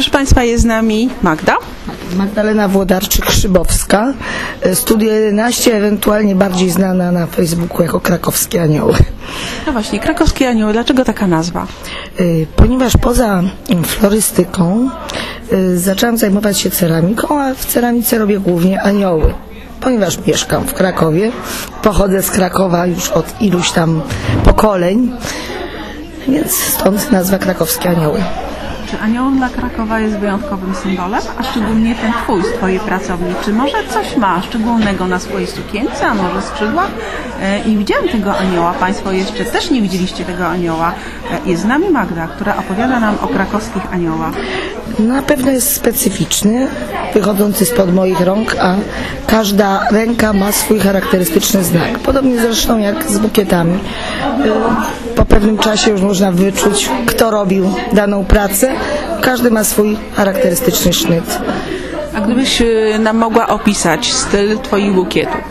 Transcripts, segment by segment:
Proszę Państwa, jest z nami Magda. Magdalena Włodarczyk-Szybowska, Studio 11, ewentualnie bardziej znana na Facebooku jako Krakowskie Anioły. No właśnie, Krakowskie Anioły, dlaczego taka nazwa? Ponieważ poza florystyką zaczęłam zajmować się ceramiką, a w ceramice robię głównie anioły. Ponieważ mieszkam w Krakowie, pochodzę z Krakowa już od iluś tam pokoleń, więc stąd nazwa Krakowskie Anioły. Czy anioł dla Krakowa jest wyjątkowym symbolem, a szczególnie ten Twój z Twojej pracowni? Czy może coś ma szczególnego na swojej sukience, a może skrzydłach? I widziałam tego anioła, Państwo jeszcze też nie widzieliście tego anioła. Jest z nami Magda, która opowiada nam o krakowskich aniołach. Na pewno jest specyficzny, wychodzący spod moich rąk, a każda ręka ma swój charakterystyczny znak. Podobnie zresztą jak z bukietami. Po pewnym czasie już można wyczuć, kto robił daną pracę. Każdy ma swój charakterystyczny sznyt. A gdybyś nam mogła opisać styl Twoich bukietów?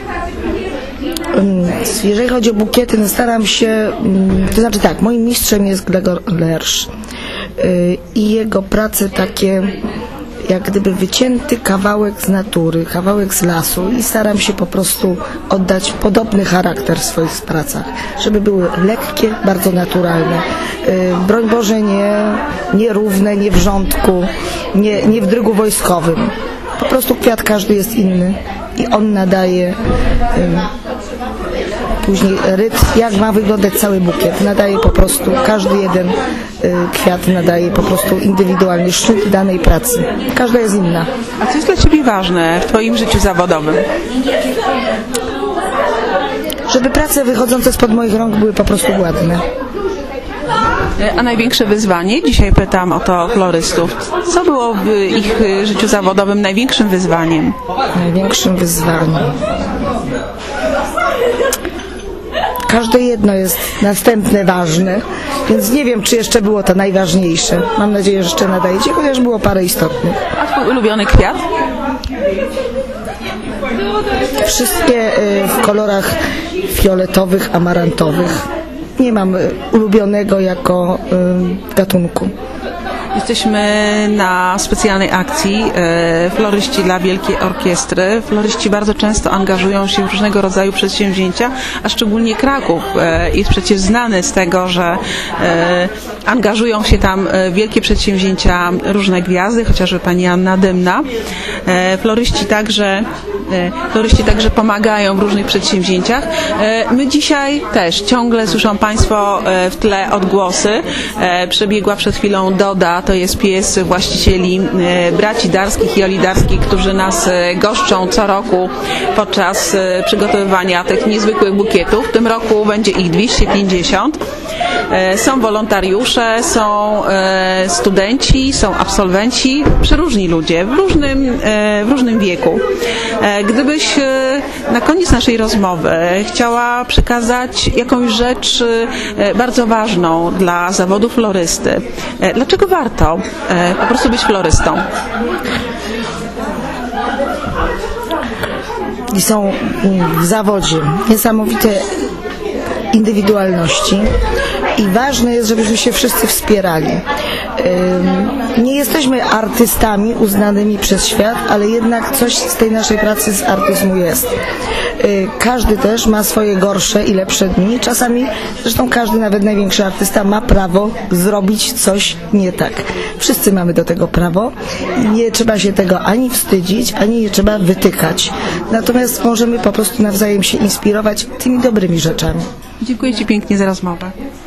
Jeżeli chodzi o bukiety, no staram się, to znaczy tak, moim mistrzem jest Gregor Lersz i jego prace takie jak gdyby wycięty kawałek z natury, kawałek z lasu i staram się po prostu oddać podobny charakter w swoich pracach, żeby były lekkie, bardzo naturalne. Broń Boże nie równe, nie w rządku, nie w drygu wojskowym. Po prostu kwiat każdy jest inny i on nadaje później rytm, jak ma wyglądać cały bukiet. Nadaje po prostu, każdy jeden kwiat nadaje po prostu indywidualny sznyt danej pracy. Każda jest inna. A co jest dla Ciebie ważne w Twoim życiu zawodowym? Żeby prace wychodzące spod moich rąk były po prostu ładne. A największe wyzwanie? Dzisiaj pytam o to florystów. Co było w ich życiu zawodowym największym wyzwaniem? Największym wyzwaniem. Każde jedno jest następne ważne, więc nie wiem, czy jeszcze było to najważniejsze. Mam nadzieję, że jeszcze nadajecie, chociaż było parę istotnych. A Twój ulubiony kwiat? Wszystkie w kolorach fioletowych, amarantowych. Nie mam ulubionego jako gatunku. Jesteśmy na specjalnej akcji Floryści dla Wielkiej Orkiestry. Floryści bardzo często angażują się w różnego rodzaju przedsięwzięcia, a szczególnie Kraków jest przecież znany z tego, że angażują się tam w wielkie przedsięwzięcia różne gwiazdy, chociażby pani Anna Dymna. Floryści także pomagają w różnych przedsięwzięciach. My dzisiaj też ciągle słyszą Państwo w tle odgłosy. Przebiegła przed chwilą Doda, to jest pies właścicieli braci Darskich i Oli Darskich, którzy nas goszczą co roku podczas przygotowywania tych niezwykłych bukietów. W tym roku będzie ich 250. Są wolontariusze, są studenci, są absolwenci, przeróżni ludzie w różnym wieku. Gdybyś na koniec naszej rozmowy chciała przekazać jakąś rzecz bardzo ważną dla zawodu florysty, dlaczego warto po prostu być florystą? I są w zawodzie niesamowite indywidualności i ważne jest, żebyśmy się wszyscy wspierali. Nie jesteśmy artystami uznanymi przez świat, ale jednak coś z tej naszej pracy z artyzmu jest. Każdy też ma swoje gorsze i lepsze dni. Czasami, zresztą każdy, nawet największy artysta ma prawo zrobić coś nie tak. Wszyscy mamy do tego prawo. Nie trzeba się tego ani wstydzić, ani nie trzeba wytykać. Natomiast możemy po prostu nawzajem się inspirować tymi dobrymi rzeczami. Dziękuję Ci pięknie za rozmowę.